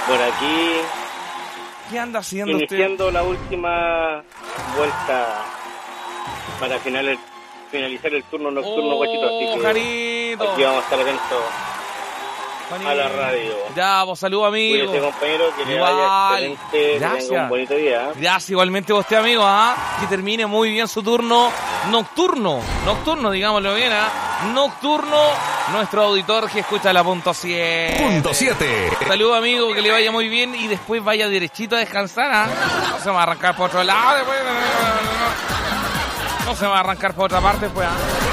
Por aquí, ¿Qué anda haciendo iniciando la última vuelta para finalizar el turno nocturno, Guachito. Así que Janito. aquí vamos a estar atentos Janito. a la radio. Ya, vos saludos, amigo. Cuídese, compañero, que le Igual. vaya excelente, Gracias. que tenga un bonito día. Gracias, igualmente a usted, amigo, que termine muy bien su turno nocturno, digámoslo bien, nocturno, nuestro auditor que escucha la punto 7. Punto 7. Saludos, amigo, que le vaya muy bien y después vaya derechito a descansar, No se va a arrancar por otro lado, después, no se va a arrancar por otra parte, pues,